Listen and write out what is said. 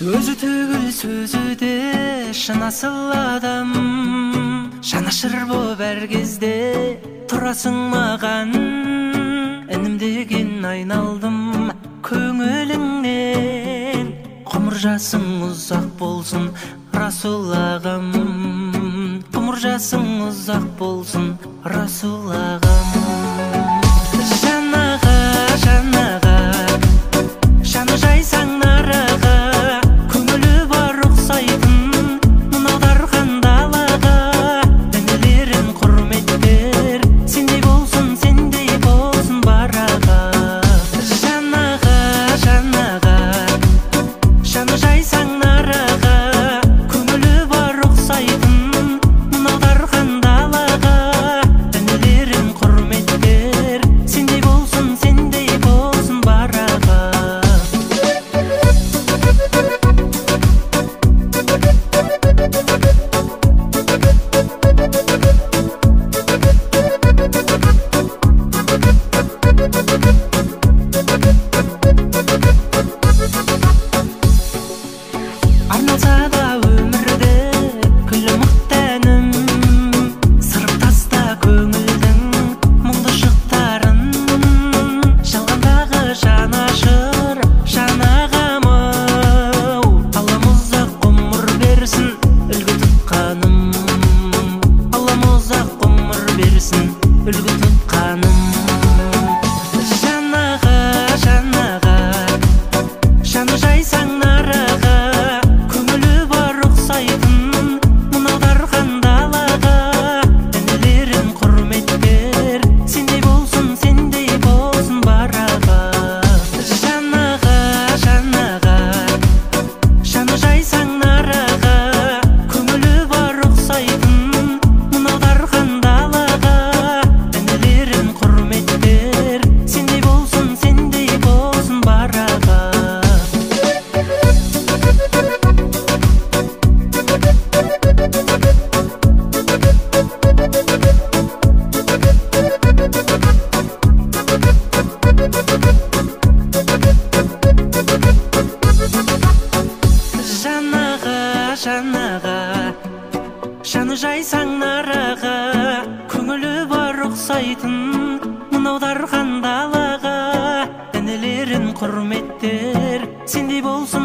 Өзі төгіл сөзі де шын асыл адам, жанашыр боп әр кезде тұрасың маған. Інім деген айналдым көңіліңнен, ғұмыр жасың ұзақ болсын Расул ағам, ғұмыр жасың ұзақ болсын Расул ағам. Жанаға, жанаға, жаны жайсаң нараға, көңілі бар ұқсайтын мынау дархан далаға. Інілерін құрметтер, сендей болсын бараға. Жанаға, жанаға, жаны жайсаң нараға, көңілі бар ұқсайтын мынау дархан далаға. Інілерін құрметтер, сендей болсын бараға. Арналса да өмірде күллі мықты әнім, сырып таста көңілдің мұңды шықтарын. Жалғандағы жанашыр жанағам-ау, Аллам ұзақ ғұмыр берсін үлгі тұтқаным. Аллам ұзақ ғұмыр берсін үлгі тұтқаным. Жанаға, жанаға, жаны жайсаң нараға, көңілі бар ұқсайтын мынау дархан далаға. Інілерін құрметтер, сендей болсын бараға. Жанаға, жанаға, жаны жайсаң нараға, көңілі бар ұқсайтын мынау дархан далаға. Інілерін құрметтер, сендей болсын бараға. Жанаға, жанаға, жаны жайсаң нараға, көңілі бар ұқсайтын мынау дархан далаға. Інілерін құрметтер, сендей болсын